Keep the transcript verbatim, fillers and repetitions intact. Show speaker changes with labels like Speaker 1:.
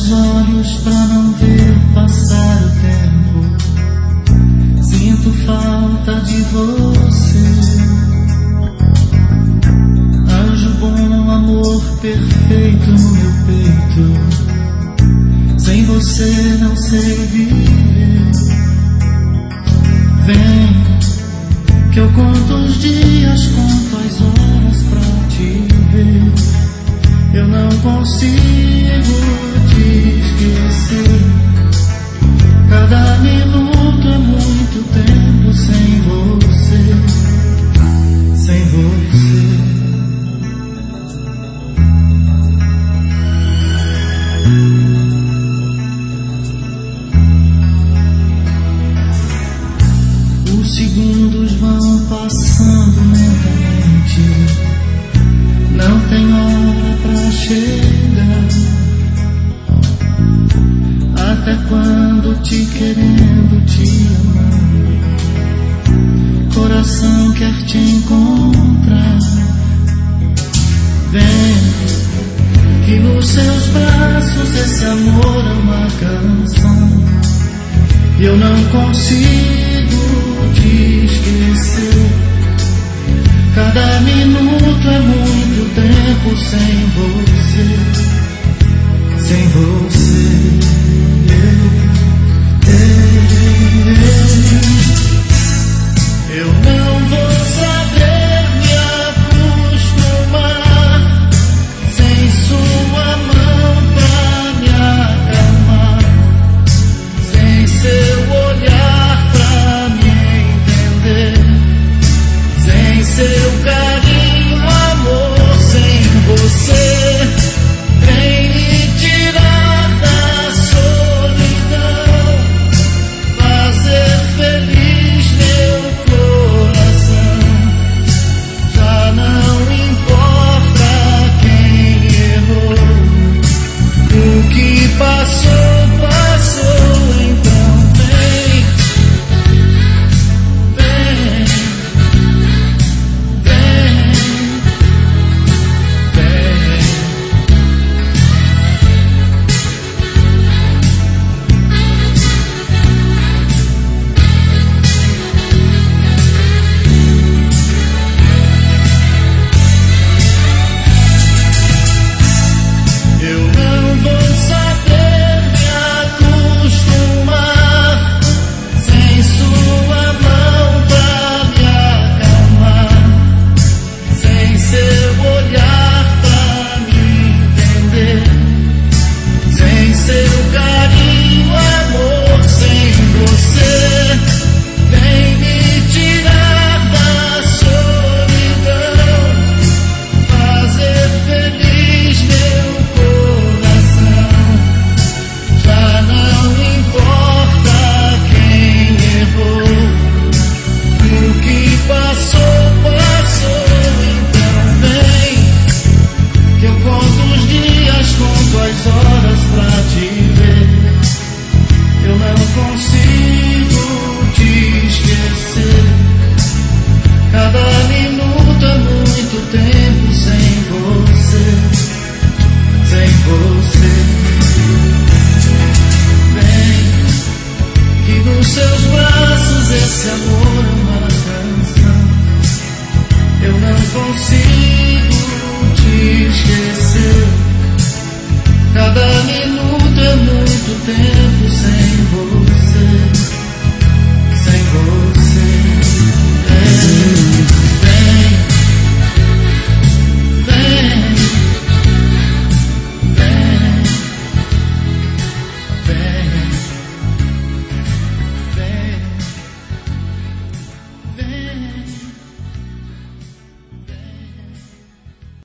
Speaker 1: os olhos pra não ver passar o tempo. Sinto falta de você. Anjo bom, amor perfeito no meu peito. Sem você não sei viver. Vem, que eu conto os dias, conto as horas pra te ver. Eu não consigo te esquecer. Cada minuto é muito tempo sem você, sem você. Os segundos vão passando lentamente. Não tem hora pra chegar. Até quando te querendo, te amando, coração quer te encontrar. Vem, que nos seus braços esse amor é uma canção. E eu não consigo te esquecer. Cada minuto é muito tempo sem você, sem você. Eu não vou saber me acostumar sem sua mão pra me acalmar, sem seu olhar pra me entender, sem seu carinho, amor, sem você. Vem me tirar da solidão, fazer feliz meu coração. Já não importa quem errou, o que passou, passou. Então vem, vem, vem, vem. Eu não vou saber me acostumar sem sua mão pra me acalmar, sem seu olhar pra me entender, sem seu carinho, amor, sem você. Vem me tirar da solidão, fazer feliz meu coração. Já não importa quem errou, o que passou, passou. Então vem, que eu conto os dias, conto as horas pra te ver. Eu não consigo te esquecer. Cada minuto é muito tempo sem você, sem você. Vem, que nos seus braços esse amor é uma canção. Eu não consigo te esquecer. Cada minuto